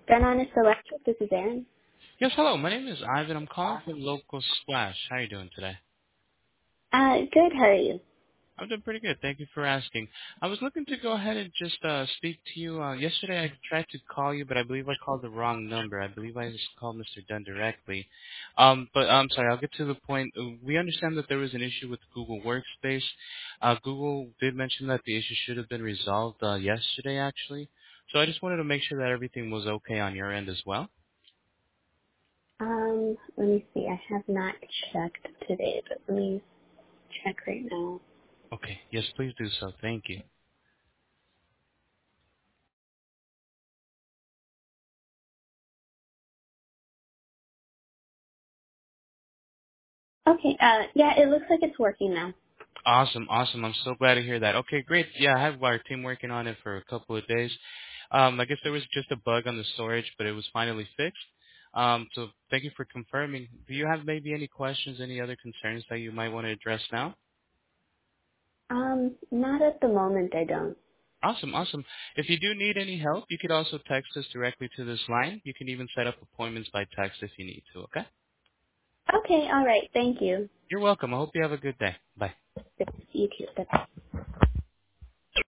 Then Honest Electric, this is Erin. Yes, hello. My name is Ivan. I'm calling from Local Splash. How are you doing today? Good, how are you? I'm doing pretty good. Thank you for asking. I was looking to go ahead and just speak to you. Yesterday I tried to call you, but I believe I called the wrong number. I believe I just called Mr. Dunn directly. But I'm sorry. I'll get to the point. We understand that there was an issue with Google Workspace. Google did mention that the issue should have been resolved yesterday, actually. So I just wanted to make sure that everything was okay on your end as well. Let me see. I have not checked today, but let me check right now. Okay. Yes, please do so. Thank you. Okay, yeah, it looks like it's working now. Awesome, awesome. I'm so glad to hear that. Okay, great. Yeah, I have our team working on it for a couple of days. I guess there was just a bug on the storage, but it was finally fixed. So thank you for confirming. Do you have maybe any questions, any other concerns that you might want to address now? Not at the moment, I don't. Awesome, awesome. If you do need any help, you could also text us directly to this line. You can even set up appointments by text if you need to, okay? Okay, alright, thank you. You're welcome. I hope you have a good day. Bye. You too. Bye.